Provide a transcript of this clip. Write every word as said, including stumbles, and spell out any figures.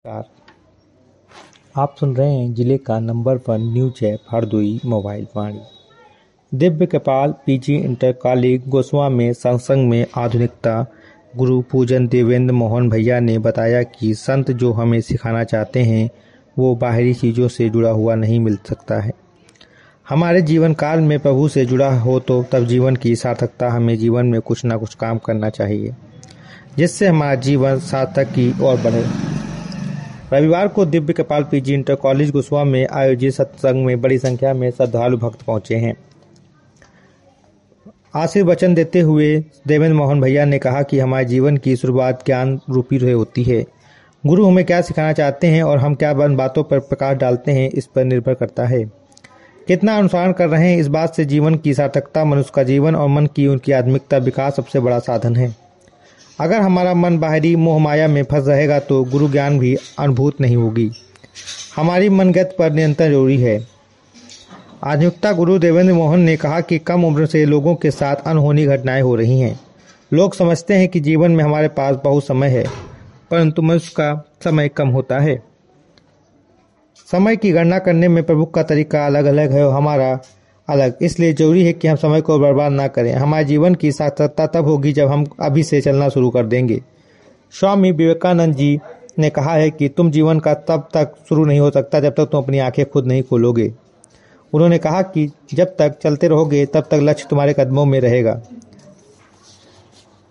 नमस्कार। आप सुन रहे हैं जिले का number one news app Hardoi mobile Vani. Divya Kapal PG inter college गोस्वा में सत्संग में आधुनिकता गुरु पूजन देवेंद्र मोहन भैया ने बताया कि संत जो हमें सिखाना चाहते हैं वो बाहरी चीज़ों से जुड़ा हुआ नहीं मिल सकता है। हमारे जीवन काल में प्रभु से जुड़ा हो तो तब जीवन की सार्थकता हमें जीवन में कुछ ना कुछ काम करना चाहिए जिससे हमारा जीवन सार्थक की ओर बढ़े। रविवार को Divya Kapal PG inter college गोस्वा में आयोजित सत्संग में बड़ी संख्या में श्रद्धालु भक्त पहुंचे हैं। आशीर्वचन देते हुए देवेंद्र मोहन भैया ने कहा कि हमारे जीवन की शुरुआत ज्ञान रूपी से होती है। गुरु हमें क्या सिखाना चाहते हैं और हम क्या बन बातों पर प्रकाश डालते हैं इस पर निर्भर करता है। कितना अनुसरण कर रहे हैं इस बात से जीवन की सार्थकता, मनुष्य का जीवन और मन की उनकी आध्यात्मिकता विकास सबसे बड़ा साधन है। अगर हमारा मन बाहरी मोह माया में फंस रहेगा तो गुरु ज्ञान भी अनुभूत नहीं होगी। हमारी मनगत पर नियंत्रण जरूरी है। आध्यात्मिकता गुरु देवेंद्र मोहन ने कहा कि कम उम्र से लोगों के साथ अनहोनी घटनाएं हो रही हैं। लोग समझते हैं कि जीवन में हमारे पास बहुत समय है, परंतु मनुष्य का समय कम होता है। समय की गणना करने में प्रभु का तरीका अलग अलग है और हमारा अलग, इसलिए जरूरी है कि हम समय को बर्बाद ना करें। हमारे जीवन की सार्थकता तब होगी जब हम अभी से चलना शुरू कर देंगे। स्वामी विवेकानंद जी ने कहा है कि तुम जीवन का तब तक शुरू नहीं हो सकता जब तक तुम अपनी आंखें खुद नहीं खोलोगे। उन्होंने कहा कि जब तक चलते रहोगे तब तक लक्ष्य तुम्हारे कदमों में रहेगा।